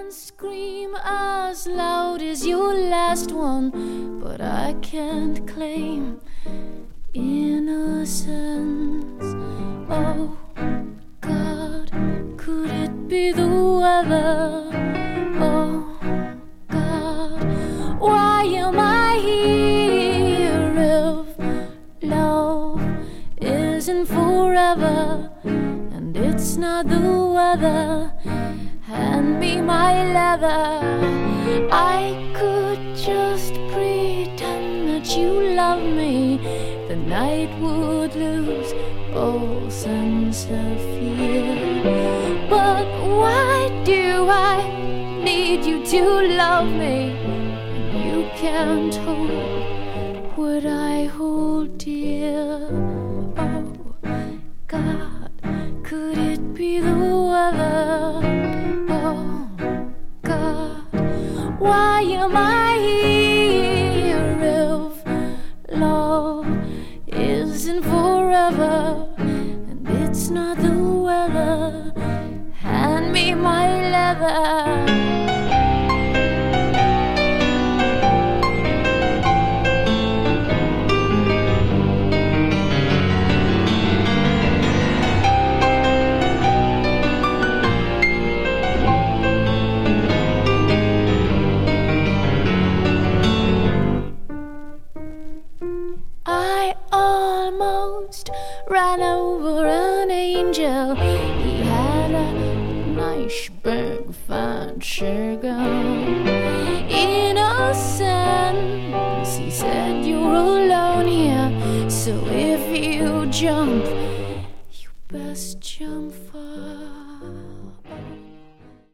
can scream as loud as your last one, but I can't claim innocence. Oh God, could it be the weather? Oh God, why am I here if love isn't forever and it's not the weather? Hand me my leather. I could just pretend that you love me. The night would lose all sense of fear. But why do I need you to love me? You can't hold what I hold dear. Oh God, could it be the weather? Oh God, why am I here if love isn't forever and it's not the weather? Hand me my leather. I almost ran over an angel. He had a nice big fat sugar. Innocence, he said, you're alone here, so if you jump, you best jump